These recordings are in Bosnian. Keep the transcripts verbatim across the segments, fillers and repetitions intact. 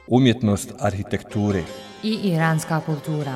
umjetnost arhitekture i iranska kultura.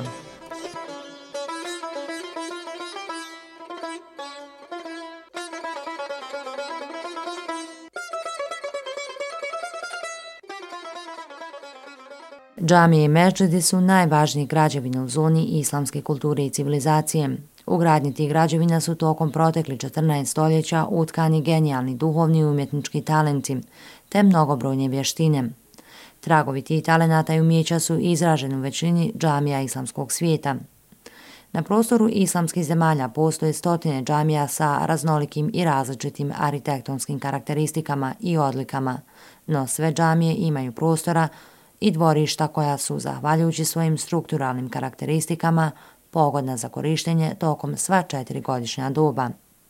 Džamije i mešćidi su najvažnije građevine u zoni islamske kulture i civilizacije. U gradnji tih građevina su tokom protekli četrnaest stoljeća utkani genijalni duhovni i umjetnički talenti, te mnogobrojne vještine. Tragovi tih talenata i umijeća su izraženi u većini džamija islamskog svijeta. Na prostoru islamskih zemalja postoje stotine džamija sa raznolikim i različitim arhitektonskim karakteristikama i odlikama, no sve džamije imaju prostora i dvorišta koja su, zahvaljujući svojim strukturalnim karakteristikama, pogodna za korištenje tokom sva četiri godišnja doba.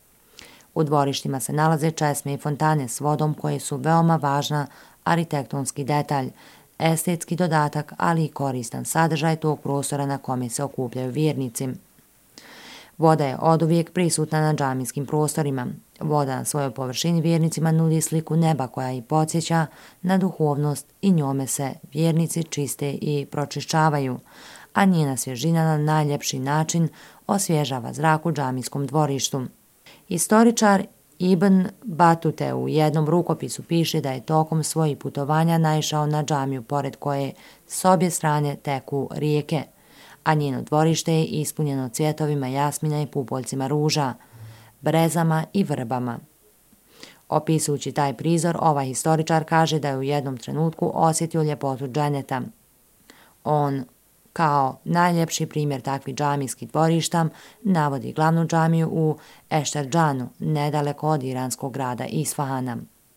U dvorištima se nalaze česme i fontane s vodom koje su veoma važna arhitektonski detalj, estetski dodatak, ali i koristan sadržaj tog prostora na kome se okupljaju vjernici. Voda je oduvijek prisutna na džamijskim prostorima. Voda na svojoj površini vjernicima nudi sliku neba koja ih podsjeća na duhovnost i njome se vjernici čiste i pročišćavaju, a njena svježina na najljepši način osvježava zrak u džamijskom dvorištu. Historičar Ibn Batute u jednom rukopisu piše da je tokom svojih putovanja naišao na džamiju pored koje s obje strane teku rijeke, a njeno dvorište je ispunjeno cvjetovima jasmina i pupoljcima ruža, brezama i vrbama. Opisujući taj prizor, ovaj historičar kaže da je u jednom trenutku osjetio ljepotu dženeta. On, kao najljepši primjer takvih džamijskih dvorišta, navodi glavnu džamiju u Ešterđanu, nedaleko od iranskog grada Isfahana.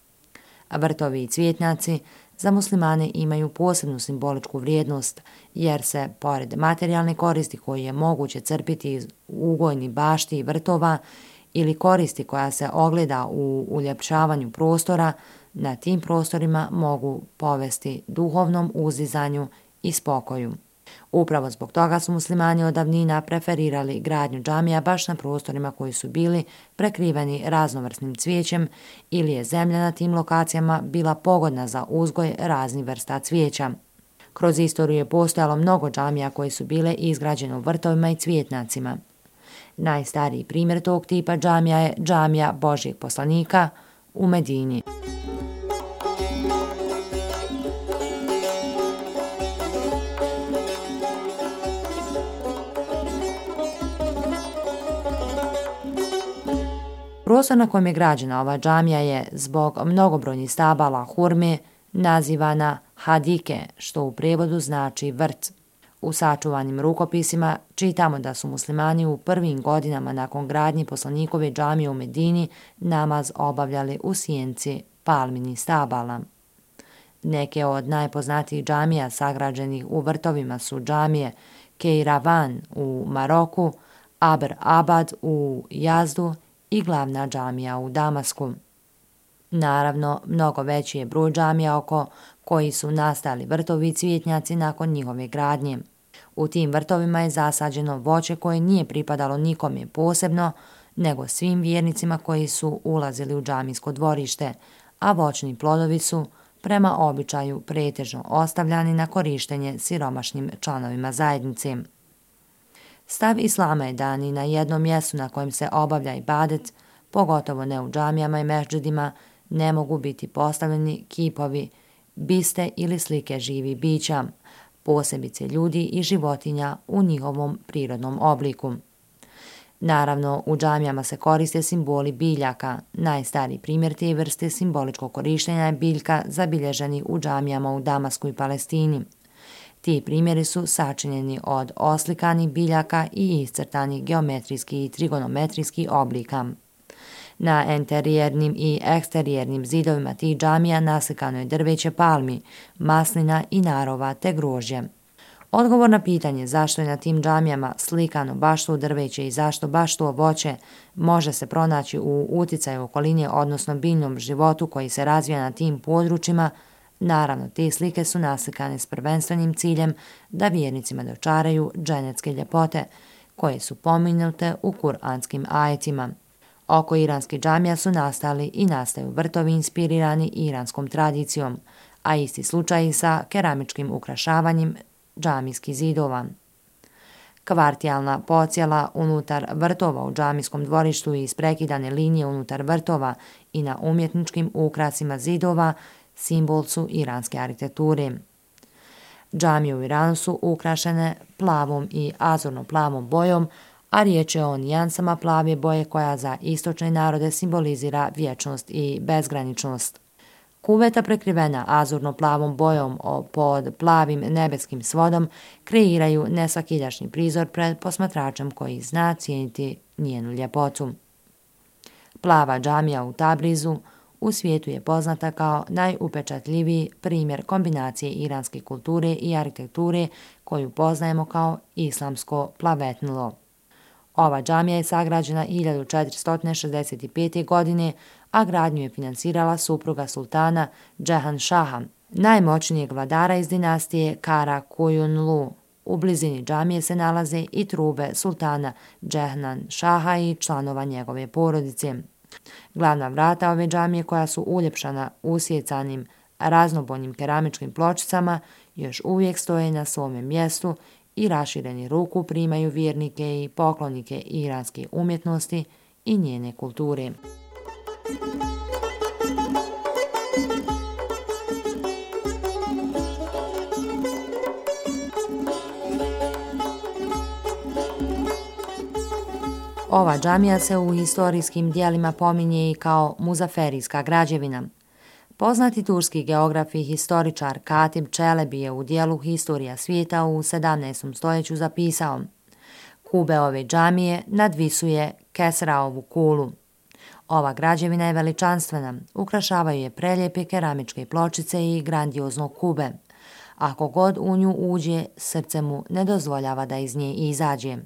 Vrtovi i cvjetnjaci za muslimane imaju posebnu simboličku vrijednost, jer se, pored materijalne koristi koju je moguće crpiti iz ugojnih bašti i vrtova ili koristi koja se ogleda u uljepšavanju prostora, na tim prostorima mogu povesti duhovnom uzdizanju i spokoju. Upravo zbog toga su muslimani od davnina preferirali gradnju džamija baš na prostorima koji su bili prekriveni raznovrsnim cvijećem ili je zemlja na tim lokacijama bila pogodna za uzgoj raznih vrsta cvijeća. Kroz istoriju je postojalo mnogo džamija koje su bile izgrađene u vrtovima i cvjetnjacima. Najstariji primjer tog tipa džamija je džamija Božjeg poslanika u Medini. Prostor na kojem je građena ova džamija je zbog mnogobrojnih stabala hurme nazivana hadike, što u prijevodu znači vrt. U sačuvanim rukopisima čitamo da su muslimani u prvim godinama nakon gradnje poslanikove džamije u Medini namaz obavljali u sjenci palminih stabala. Neke od najpoznatijih džamija sagrađenih u vrtovima su džamije Keiravan u Maroku, Abr Abad u Jazdu i glavna džamija u Damasku. Naravno, mnogo veći je broj džamija oko koji su nastali vrtovi i cvjetnjaci nakon njihove gradnje. U tim vrtovima je zasađeno voće koje nije pripadalo nikome posebno, nego svim vjernicima koji su ulazili u džamijsko dvorište, a voćni plodovi su, prema običaju, pretežno ostavljani na korištenje siromašnim članovima zajednice. Stav islama je da ni na jednom mjestu na kojem se obavlja ibadet, pogotovo ne u džamijama i mešđidima, ne mogu biti postavljeni kipovi, biste ili slike živih bića, posebice ljudi i životinja u njihovom prirodnom obliku. Naravno, u džamijama se koriste simboli biljaka. Najstariji primjer te vrste simboličkog korištenja je biljka zabilježeni u džamijama u Damasku i Palestini. Ti primjeri su sačinjeni od oslikanih biljaka i iscrtanih geometrijskih i trigonometrijskih oblika. Na interijernim i eksterijernim zidovima tih džamija naslikano je drveće palmi, maslina i narova te grožđe. Odgovor na pitanje zašto je na tim džamijama slikano baš to drveće i zašto baš to voće može se pronaći u uticaju okoline, odnosno biljnom životu koji se razvija na tim područjima. Naravno, te slike su naslikane s prvenstvenim ciljem da vjernicima dočaraju dženecke ljepote, koje su pominute u kuranskim ajetima. Oko iranskih džamija su nastali i nastaju vrtovi inspirirani iranskom tradicijom, a isti slučaj sa keramičkim ukrašavanjem džamijskih zidova. Kvartijalna pocijela unutar vrtova u džamijskom dvorištu i isprekidane linije unutar vrtova i na umjetničkim ukrasima zidova simbol su iranske arhitekture. Džamije u Iranu su ukrašene plavom i azurno-plavom bojom, a riječ je o nijansama plave boje koja za istočne narode simbolizira vječnost i bezgraničnost. Kuveta prekrivena azurno-plavom bojom pod plavim nebeskim svodom kreiraju nesvakidašnji prizor pred posmatračem koji zna cijeniti njenu ljepotu. Plava džamija u Tabrizu u svijetu je poznata kao najupečatljiviji primjer kombinacije iranske kulture i arhitekture koju poznajemo kao islamsko plavetnilo. Ova džamija je sagrađena hiljadu četiristo šezdeset pete. godine, a gradnju je financirala supruga sultana Džehan Šaha, najmoćnijeg vladara iz dinastije Kara Kujunlu. U blizini džamije se nalaze i trube sultana Džehnan Šaha i članova njegove porodice. Glavna vrata ove džamije, koja su uljepšana usjecanim raznobojnim keramičkim pločicama, još uvijek stoje na svome mjestu i rašireni ruku primaju vjernike i poklonike iranske umjetnosti i njene kulture. Ova džamija se u historijskim dijelima pominje i kao muzaferijska građevina. Poznati turski geograf i historičar Katib Čelebi je u dijelu Historija svijeta u sedamnaestom stoljeću zapisao: kube ove džamije nadvisuje Kesraovu kulu. Ova građevina je veličanstvena, ukrašavaju je prelijepe keramičke pločice i grandiozno kube. Ako god u nju uđe, srce mu ne dozvoljava da iz nje izađe.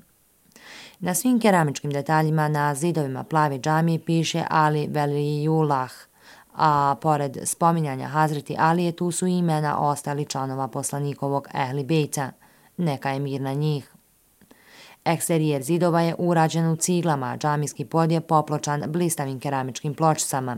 Na svim keramičkim detaljima na zidovima plave džamije piše Ali Velijullah, a pored spominjanja Hazreti Alije tu su imena ostali članova poslanikovog Ehli Bejta. Neka je mir na njih. Eksterijer zidova je urađen u ciglama, a džamijski pod je popločan blistavim keramičkim pločicama.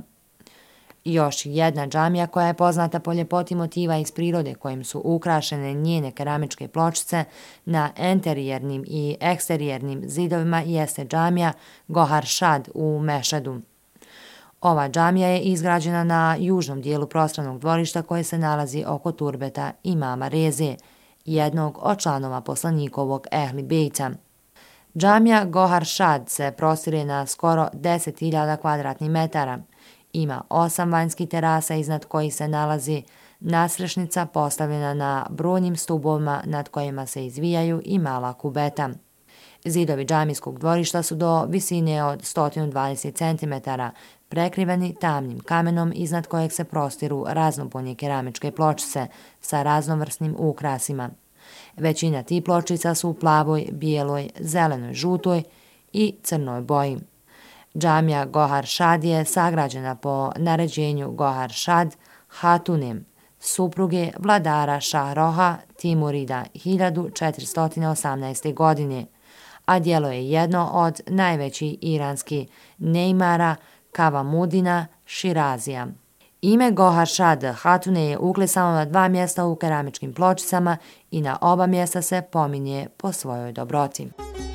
Još jedna džamija koja je poznata po ljepoti motiva iz prirode kojim su ukrašene njene keramičke pločice na enterijernim i eksterijernim zidovima jeste džamija Gohar Šad u Mešhedu. Ova džamija je izgrađena na južnom dijelu prostranog dvorišta koje se nalazi oko turbeta imama Reze, jednog od članova poslanikovog Ehli Bejta. Džamija Gohar Šad se prostire na skoro deset hiljada kvadratnih metara. Ima osam vanjskih terasa iznad kojih se nalazi nasrešnica postavljena na brojnim stubovima nad kojima se izvijaju i mala kubeta. Zidovi džamijskog dvorišta su do visine od sto dvadeset centimetara, prekriveni tamnim kamenom iznad kojeg se prostiru raznobojne keramičke pločice sa raznovrsnim ukrasima. Većina tih pločica su u plavoj, bijeloj, zelenoj, žutoj i crnoj boji. Džamija Gohar Šad je sagrađena po naređenju Gohar Šad Hatunem, supruge vladara Šahroha Timurida hiljadu četiristo osamnaeste. godine, a djelo je jedno od najvećih iranskih neimara Kavamudina Širazija. Ime Gohar Šad Hatune je uklesano na dva mjesta u keramičkim pločicama i na oba mjesta se pominje po svojoj dobroti.